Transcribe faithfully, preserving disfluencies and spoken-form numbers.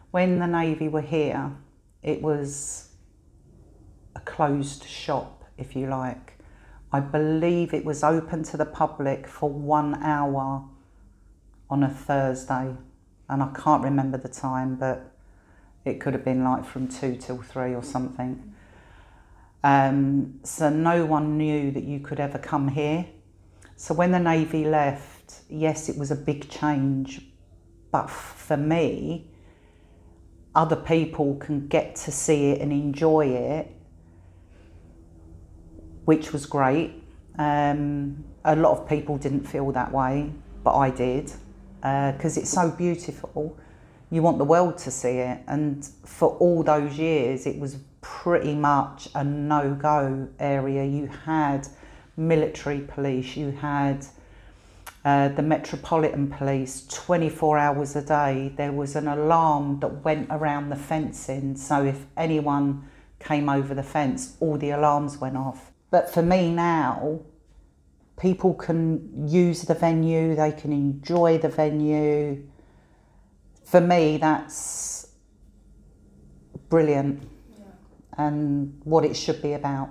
When the Navy were here, it was a closed shop, if you like. I believe it was open to the public for one hour on a Thursday, and I can't remember the time, but it could have been like from two till three or something. Um, so no one knew that you could ever come here. So when the Navy left, yes, it was a big change, but for me, other people can get to see it and enjoy it, which was great. Um, a lot of people didn't feel that way, but I did, because uh, it's so beautiful. You want the world to see it, and for all those years it was pretty much a no-go area. You had military police, you had uh, the Metropolitan Police twenty-four hours a day. There was an alarm that went around the fencing, so if anyone came over the fence, all the alarms went off. But for me now, people can use the venue, they can enjoy the venue. For me, that's brilliant, yeah, and what it should be about.